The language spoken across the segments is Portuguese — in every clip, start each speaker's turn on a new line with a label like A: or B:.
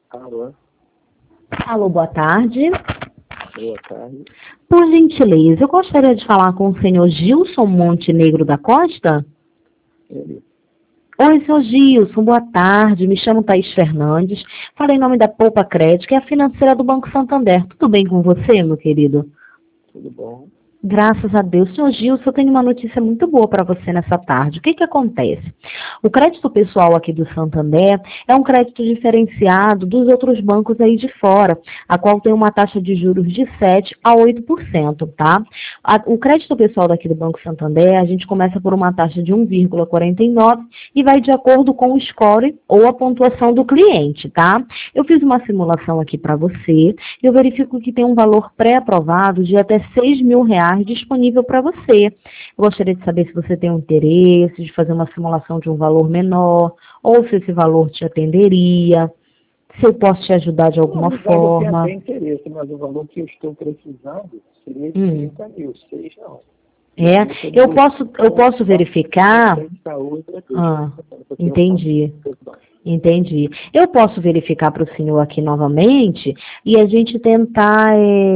A: Alô,
B: Alô, boa tarde.
A: boa tarde.
B: Por gentileza, eu gostaria de falar com o senhor Gilson Montenegro da Costa.
A: Ele,
B: Oi, senhor Gilson, boa tarde. Me chamo Thaís Fernandes. Falo em nome da Poupa Crédito, que é a financeira do Banco Santander. Tudo bem com você, meu querido?
A: tudo bom?
B: Graças a Deus. Senhor Gilson, eu tenho uma notícia muito boa para você nessa tarde. O que acontece? O crédito pessoal aqui do Santander é um crédito diferenciado dos outros bancos aí de fora, a qual tem uma taxa de juros de 7 a 8%, tá? O crédito pessoal daqui do Banco Santander, a gente começa por uma taxa de 1,49 e vai de acordo com o score ou a pontuação do cliente, tá? Eu fiz uma simulação aqui para você e eu verifico que tem um valor pré-aprovado de até R$ 6.000 disponível para você. Eu gostaria de saber se você tem um interesse de fazer uma simulação de um valor menor, ou se esse valor te atenderia, se eu posso te ajudar de alguma
A: Na verdade, eu tenho
B: forma.
A: até interesse, mas o valor que eu estou precisando seria de
B: Hum.
A: 30 mil, 6 não.
B: É, eu posso verificar.
A: Da outra,
B: Ah,
A: eu tenho
B: entendi.
A: condição.
B: Entendi. Eu posso verificar para o senhor aqui novamente e a gente tentar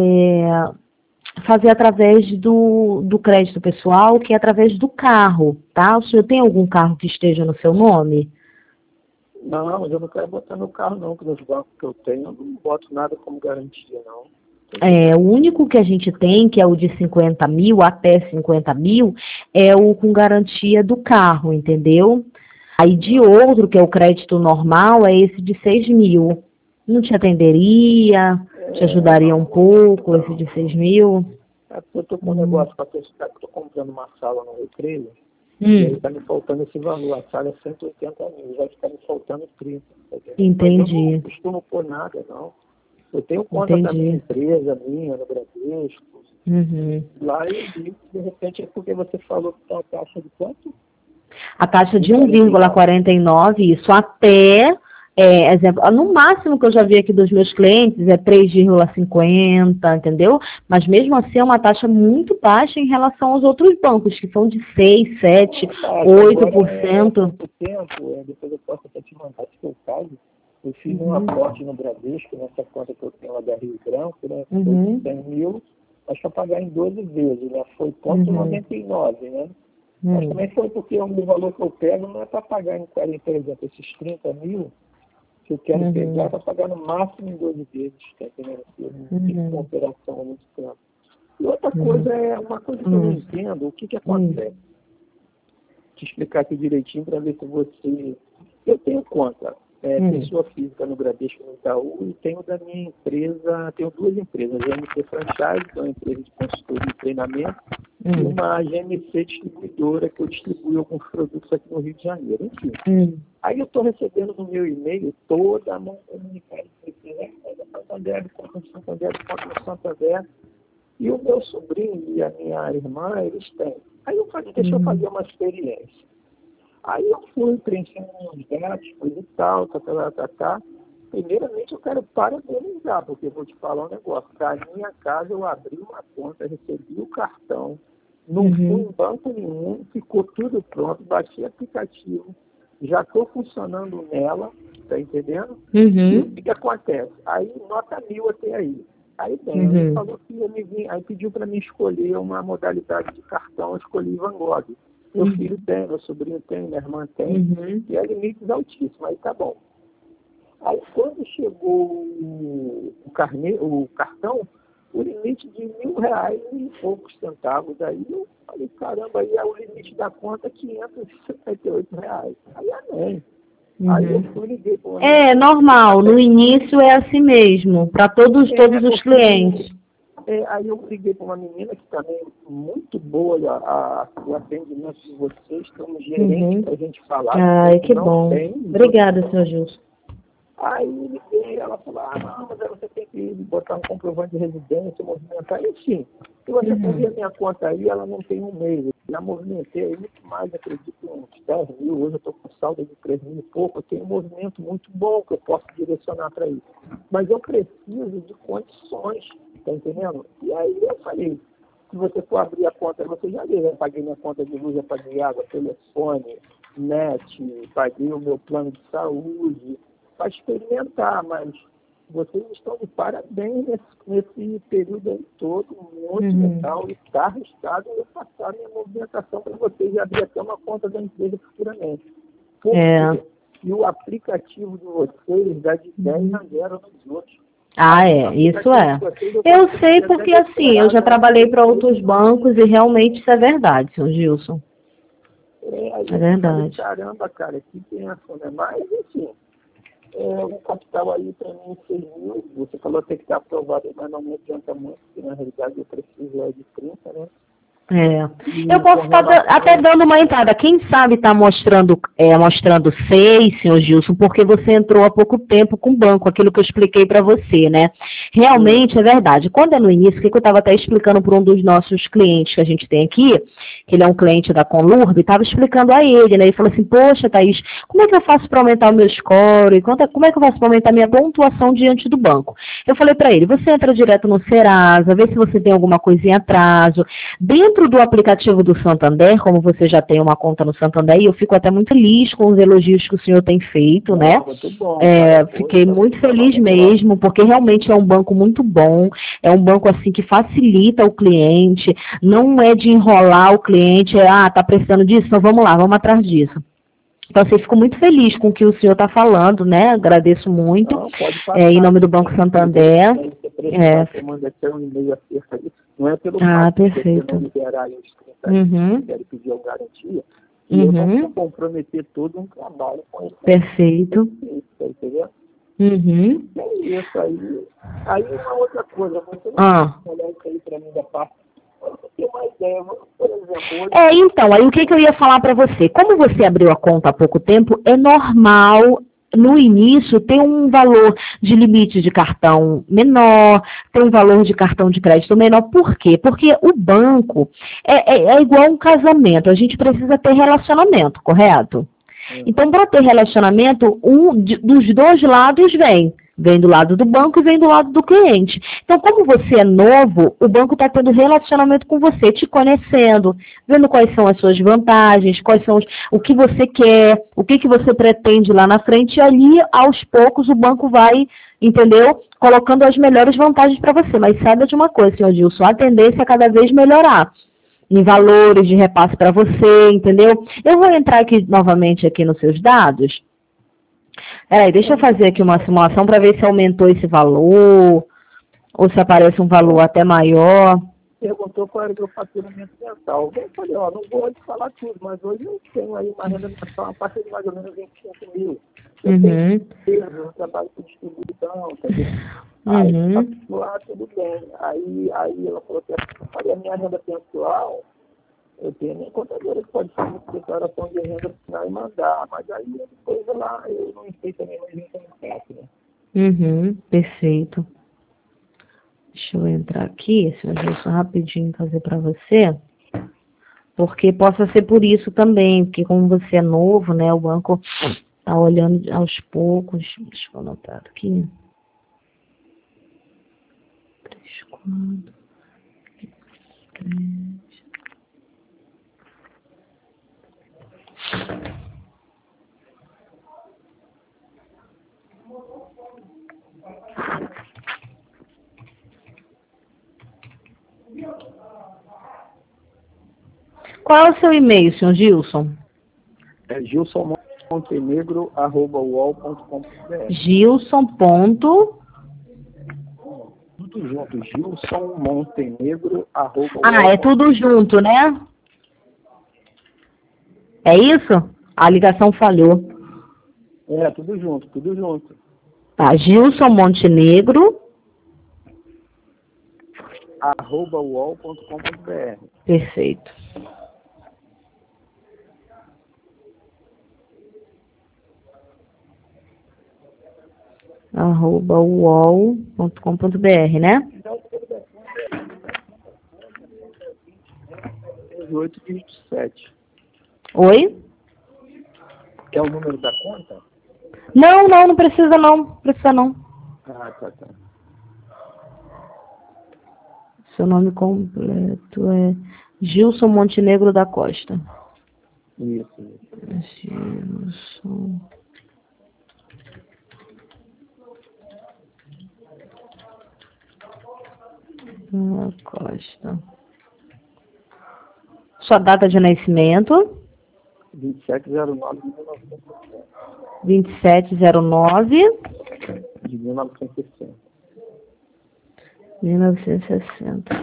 B: fazer através do crédito pessoal, que é através do carro, tá? O senhor tem algum carro que esteja no seu nome?
A: Não, mas eu não quero botar meu carro não, porque nos bancos que eu tenho, eu não boto nada como garantia, não.
B: O único que a gente tem, que é o de 50 mil, até 50 mil, é o com garantia do carro, entendeu? Aí de outro, que é o crédito normal, é esse de 6 mil. Não te atenderia? Te ajudaria um pouco, esse de 6 mil?
A: É porque eu estou com um negócio para testar, que eu estou comprando uma sala no Recreio, e aí está me faltando esse valor. A sala é 180 mil, vai ficar me faltando 30. Tá entendendo?
B: Entendi.
A: Mas eu não costumo pôr nada, não. Eu tenho conta da minha
B: Entendi.
A: empresa, minha, no Bradesco.
B: Uhum.
A: Lá eu vi, de repente, é porque você falou que tem uma taxa de quanto?
B: A taxa de
A: 1,49.
B: 1,49, isso até, exemplo, no máximo que eu já vi aqui dos meus clientes é 3,50, entendeu? Mas mesmo assim é uma taxa muito baixa em relação aos outros bancos, que são de 6, 7,
A: Agora,
B: 8%.
A: pouco tempo, depois eu posso até te mandar, se for o caso, eu fiz um aporte no Bradesco, nessa conta que eu tenho lá da Rio Branco, né? Foi de 100 mil, mas para pagar em 12 vezes, né? Foi 0,99, né? Mas também foi porque o valor que eu pego não é para pagar em 40, por exemplo, esses 30 mil, que eu quero pegar para pagar no máximo em 12 vezes, tá entendendo? Eu não fico com operação há muito tempo. E outra coisa é uma coisa que eu não entendo, o que acontece? Te explicar aqui direitinho para ver se você... Eu tenho conta, pessoa física no Bradesco no Itaú, e tenho da minha empresa, tenho duas empresas, a GMC Franchise, que é uma empresa de consultoria e treinamento, e uma GMC distribuidora, que eu distribuo alguns produtos aqui no Rio de Janeiro, enfim. Aí eu estou recebendo no meu e-mail toda a mão comunicada do Santander, do Santander, do Santander, e o meu sobrinho e a minha irmã, eles têm. Aí eu falei, deixa eu fazer uma experiência. Aí eu fui preenchendo uns dados, coisa e tal, tá. Primeiramente eu quero parabenizar, porque eu vou te falar um negócio. Da minha casa eu abri uma conta, recebi o cartão, não fui em banco nenhum, ficou tudo pronto, baixei aplicativo, já estou funcionando nela, tá entendendo? E o que acontece? Aí nota 1000 até aí. Aí bem, ele falou que ia me vir, aí pediu para mim escolher uma modalidade de cartão, eu escolhi Van Gogh. Meu filho tem, meu sobrinho tem, minha irmã tem, e é limites altíssimos, aí tá bom. Aí quando chegou o cartão, o limite de R$ 1.000 e poucos centavos, aí eu falei, caramba, aí é o limite da conta R$ 578. Aí amém. Aí eu fui liguei para uma
B: É normal, no início é assim mesmo, para todos os clientes.
A: Aí eu liguei para uma menina que também é muito boa o atendimento de vocês, tem um gerente para a gente falar.
B: Ai, que bom. Obrigada, senhor Gilson.
A: Aí liguei, ela falou, não, mas aí você tem que botar um comprovante de residência, movimentar, enfim. Se você for ver a minha conta aí, ela não tem um mês. Eu já movimentei aí muito mais, acredito, uns 10 mil. Hoje eu estou com saldo de 3 mil e pouco. Eu tenho um movimento muito bom que eu posso direcionar para isso. Mas eu preciso de condições, tá entendendo? E aí eu falei, se você for abrir a conta, você já vê, eu paguei minha conta de luz, eu paguei água, telefone, net, paguei o meu plano de saúde, para experimentar, mas vocês estão de parabéns nesse período aí todo, muito legal, e está arriscado eu passar minha movimentação para vocês e abrir até uma conta da empresa futuramente. Por quê? E o aplicativo de vocês dá de 10 a 0 nos outros.
B: Isso é. Eu sei porque, assim, eu já trabalhei para outros bancos e realmente isso é verdade, seu Gilson.
A: É verdade. Caramba, cara, que pensa, né? Mas, enfim, o capital aí para mim 6 mil, você falou que tem que estar aprovado, mas não me adianta muito, porque na realidade eu preciso de 30, né?
B: Eu posso estar até dando uma entrada. Quem sabe está mostrando 6, senhor Gilson, porque você entrou há pouco tempo com o banco, aquilo que eu expliquei para você, né? Realmente é verdade. Quando é no início, o que eu estava até explicando para um dos nossos clientes que a gente tem aqui, que ele é um cliente da Conlurb, estava explicando a ele, né? Ele falou assim, poxa, Thaís, como é que eu faço para aumentar o meu score? Como é que eu faço para aumentar a minha pontuação diante do banco? Eu falei para ele, você entra direto no Serasa, vê se você tem alguma coisa em atraso. Dentro do aplicativo do Santander, como você já tem uma conta no Santander, e eu fico até muito feliz com os elogios que o senhor tem feito, né?
A: Muito bom,
B: fiquei muito feliz mesmo, porque realmente é um banco muito bom, é um banco assim que facilita o cliente, não é de enrolar o cliente, tá precisando disso, então vamos lá, vamos atrás disso. Então, assim, fico muito feliz com o que o senhor está falando, né? Agradeço muito. Em nome do Banco Santander.
A: Você manda até um e-mail acerca disso. Não é pelo fato
B: perfeito.
A: de você não liberar os 30 pedir a garantia, e eu não vou comprometer todo um trabalho com isso.
B: Perfeito.
A: Tá entendendo? É isso aí. Aí uma outra coisa, você não pode olhar isso aí para mim da parte. Eu tenho uma ideia, por exemplo...
B: Então, aí o que eu ia falar para você? Como você abriu a conta há pouco tempo, é normal no início ter um valor de limite de cartão menor, ter um valor de cartão de crédito menor. Por quê? Porque o banco é igual um casamento, a gente precisa ter relacionamento, correto? Então, para ter relacionamento, dos dois lados vem do lado do banco e vem do lado do cliente. Então, como você é novo, o banco está tendo relacionamento com você, te conhecendo, vendo quais são as suas vantagens, o que você quer, o que você pretende lá na frente, e ali, aos poucos, o banco vai, entendeu? Colocando as melhores vantagens para você. Mas saiba de uma coisa, senhor Gilson, a tendência é cada vez melhorar em valores de repasse para você, entendeu? Eu vou entrar aqui novamente aqui nos seus dados. Peraí, deixa eu fazer aqui uma simulação para ver se aumentou esse valor, ou se aparece um valor até maior.
A: Perguntou qual era o meu faturamento mensal. Eu falei, não vou te falar tudo, mas hoje eu tenho aí uma renda mensal a partir de mais ou menos 25 mil. Eu tenho trabalho com distribuição, aí lá tudo bem. Aí ela falou que eu falei, a minha renda pessoal, eu tenho a minha contadora que pode fazer declaração de renda final e mandar, mas aí depois lá eu não sei também mais em né?
B: Perfeito. Deixa eu entrar aqui, senhor Gilson, rapidinho fazer para você, porque possa ser por isso também, porque como você é novo, né, o banco está olhando aos poucos. Deixa eu anotar aqui. 3, 4, 3. Qual é o seu e-mail, senhor Gilson?
A: É gilsonmontenegro@uol.com.br.
B: Gilson.
A: Tudo junto, gilsonmontenegro@uol.
B: É tudo junto, né? É isso? A ligação falhou.
A: Tudo junto, tudo junto.
B: Tá, Gilson Montenegro
A: @uol.com.br.
B: Perfeito. @uol.com.br, né?
A: 1827.
B: Oi?
A: É o número da conta?
B: Não precisa não. Precisa não.
A: Tá.
B: Seu nome completo é Gilson Montenegro da Costa.
A: Isso.
B: Gilson Costa. Sua data de nascimento?
A: 2709 de 1960.
B: 1960.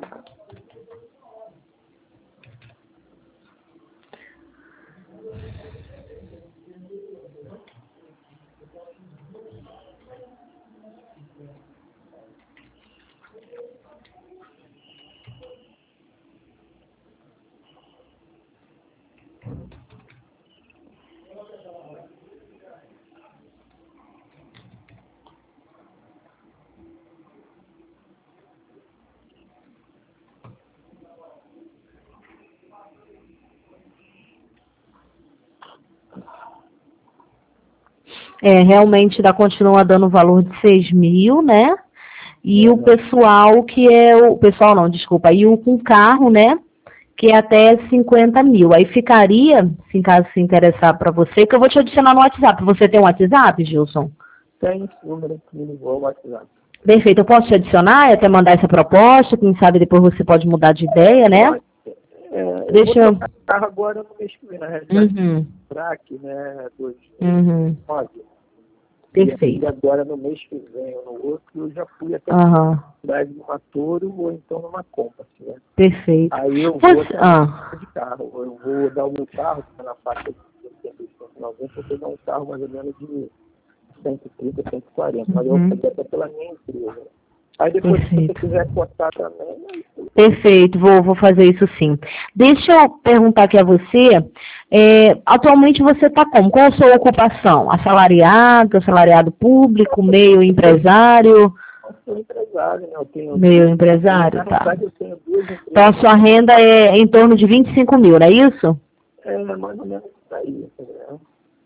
B: Realmente continua dando o valor de 6.000, né? E o pessoal e o com carro, né? Que é até 50.000. Aí ficaria, se em caso se interessar para você, que eu vou te adicionar no WhatsApp. Você tem um WhatsApp, Gilson?
A: Tem esse número que me ligou o WhatsApp.
B: Perfeito, eu posso te adicionar e até mandar essa proposta, quem sabe depois você pode mudar de ideia, né?
A: Deixa eu carro agora no mês que vem, na realidade. Track, né? 2009.
B: Perfeito.
A: E agora no mês que vem ou no outro, eu já fui até numa Toro ou então numa Compass, né?
B: Perfeito.
A: Aí eu vou de carro. Eu vou dar o meu carro, que está na faixa de 190, eu vou dar um carro mais ou menos de 130, 140. Mas eu vou fazer até pela minha empresa. Aí depois, se você quiser cortar também...
B: Perfeito, vou fazer isso sim. Deixa eu perguntar aqui a você, atualmente você está como? Qual a sua ocupação? Assalariado público, meio empresário?
A: Eu sou empresário, né? Eu tenho
B: meio empresário, tá.
A: Na verdade, eu tenho 2 empresas.
B: Então a sua renda é em torno de 25.000, não é isso?
A: Mais ou menos isso aí, entendeu?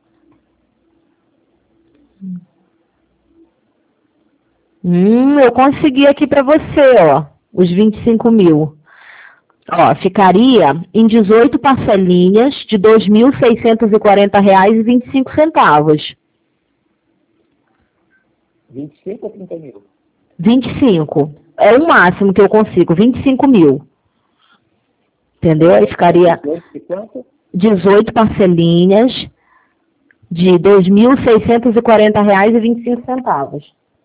B: Eu consegui aqui para você, ó, os 25.000. Ó, ficaria em 18 parcelinhas de R$ 2.640,25.
A: 25 ou 30 mil?
B: 25. É o máximo que eu consigo, 25.000. Entendeu? Aí ficaria 18 parcelinhas de R$ 2.640,25.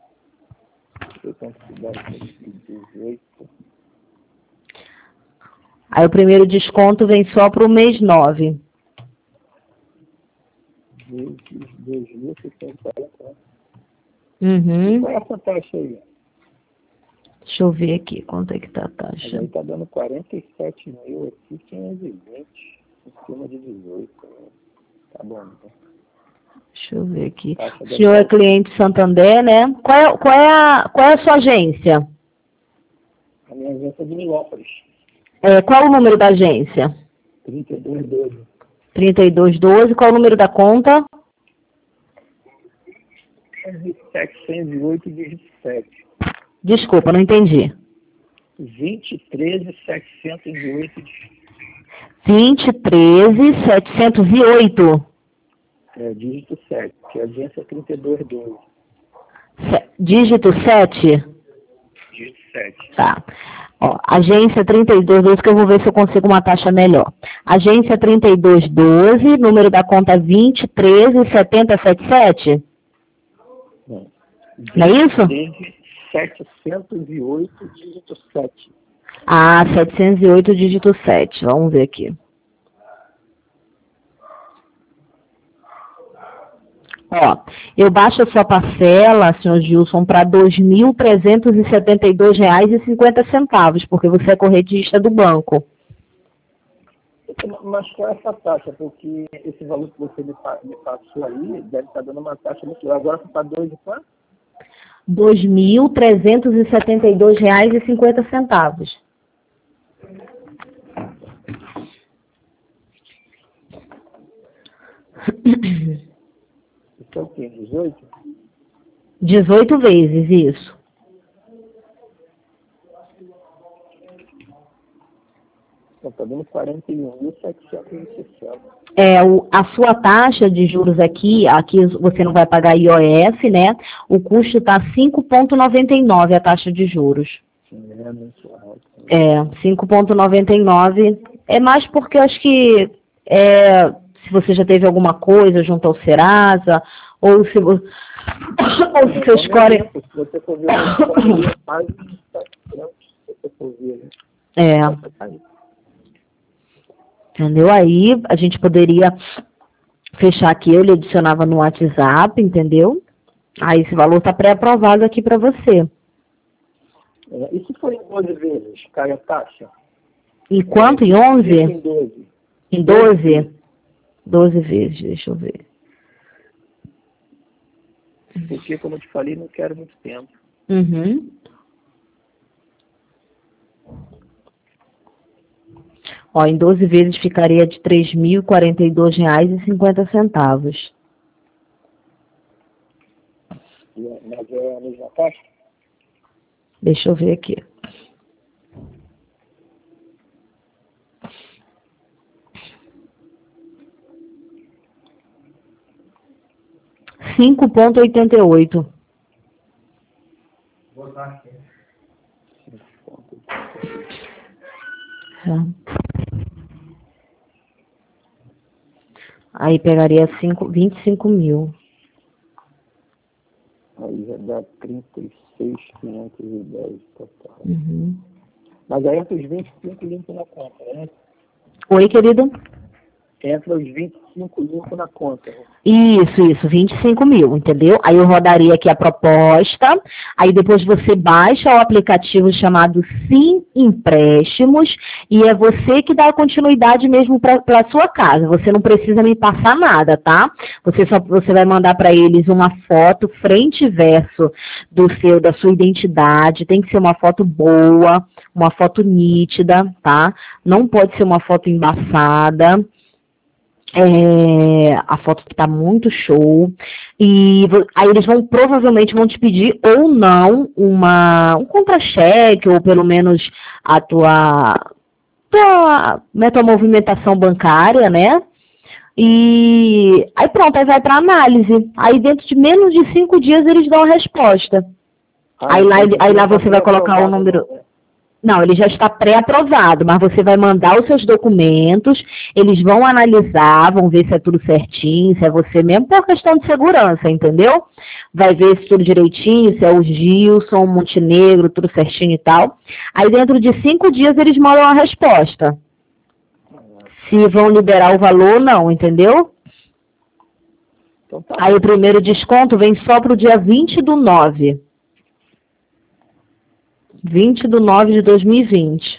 B: Aí o primeiro desconto vem só para o mês 9.
A: 2.640.
B: Qual
A: é essa taxa aí?
B: Deixa eu ver aqui quanto é que tá a taxa.
A: Aí está dando 47.000 aqui, 520, em cima de 18. Tá bom, então.
B: Deixa eu ver aqui. O senhor é cliente Santander, né? Qual é a sua agência?
A: A minha agência é de Nilópolis.
B: Qual é o número da agência?
A: 3212.
B: 3212. Qual é o número da conta?
A: 708, dígito 7.
B: Desculpa, não entendi.
A: 213.708.
B: 213.708.
A: Dígito 7, que a agência é 3212.
B: Dígito 7?
A: Dígito 7.
B: Tá. Ó, agência 3212, que eu vou ver se eu consigo uma taxa melhor. Agência 3212, número da conta 213.777?
A: Não.
B: Não é isso?
A: 708, dígito 7.
B: 708, dígito 7. Vamos ver aqui. Ó, eu baixo a sua parcela, senhor Gilson, para R$ 2.372,50, porque você é correntista do banco.
A: Mas qual é essa taxa? Porque esse valor que você me passou aí deve estar dando uma taxa muito... Agora você está 2 e quanto?
B: R$ 2.372,50.
A: Isso é o quê? 18?
B: 18 vezes, isso.
A: Está dando 41.760.
B: A sua taxa de juros aqui você não vai pagar IOF, né? O custo está 5,99 a taxa de juros.
A: Sim, mensual.
B: 5,99 é mais porque eu acho que se você já teve alguma coisa junto ao Serasa, ou se você seu score...
A: Se você for ver o score, mais de 700, se você for ver.
B: Entendeu? Aí a gente poderia fechar aqui, eu lhe adicionava no WhatsApp, entendeu? Aí esse valor está pré-aprovado aqui para você.
A: E se for em 12 vezes, cai a taxa?
B: Em quanto? Em 11?
A: Em 12.
B: Em 12? 12 vezes, deixa eu ver.
A: Porque, como eu te falei, não quero muito tempo.
B: Uhum. Ó, em 12 vezes ficaria de R$ 3.042,50.
A: Mas é a mesma taxa?
B: Deixa eu ver aqui. R$ 5,88. Aí pegaria 25 mil.
A: Aí já dá 36.510 total.
B: Uhum.
A: Mas aí entra os 25 limpo na conta, né?
B: Oi, querido?
A: Entra os 25 limpo na conta.
B: Isso, 25 mil, entendeu? Aí eu rodaria aqui a proposta, aí depois você baixa o aplicativo chamado Sim Empréstimos, e é você que dá a continuidade mesmo para a sua casa. Você não precisa me passar nada, tá? Você vai mandar para eles uma foto frente e verso da sua identidade, tem que ser uma foto boa, uma foto nítida, tá? Não pode ser uma foto embaçada. A foto que tá muito show, e aí eles provavelmente vão te pedir ou não um contra-cheque, ou pelo menos a tua movimentação bancária, né? E aí pronto, aí vai para análise. Aí dentro de menos de 5 dias eles dão a resposta. Aí lá você vai colocar o número... Não, ele já está pré-aprovado, mas você vai mandar os seus documentos, eles vão analisar, vão ver se é tudo certinho, se é você mesmo, por questão de segurança, entendeu? Vai ver se tudo direitinho, se é o Gilson, Montenegro, tudo certinho e tal. Aí dentro de 5 dias eles mandam a resposta. Se vão liberar o valor ou não, entendeu?
A: Então, tá.
B: Aí o primeiro desconto vem só para o dia 20/9. 20/9 de 2020.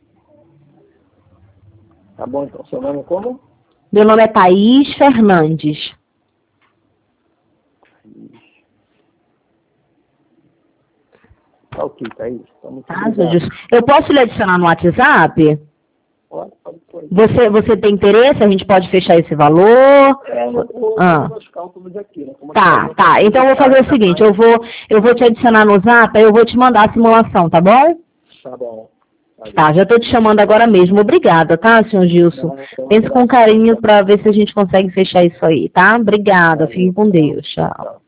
A: Tá bom, então. Seu nome é como?
B: Meu nome é Thaís Fernandes.
A: Tá ok, Thaís.
B: Eu posso lhe adicionar no WhatsApp?
A: Pode.
B: Você tem interesse? A gente pode fechar esse valor?
A: Eu vou os cálculos aqui, né?
B: Tá. Então eu vou fazer o seguinte, eu vou te adicionar no Zap, aí eu vou te mandar a simulação, tá bom?
A: Tá bom.
B: Tá, já tô te chamando agora mesmo. Obrigada, tá, senhor Gilson? Pense com carinho para ver se a gente consegue fechar isso aí, tá? Obrigada, fique com Deus. Tchau.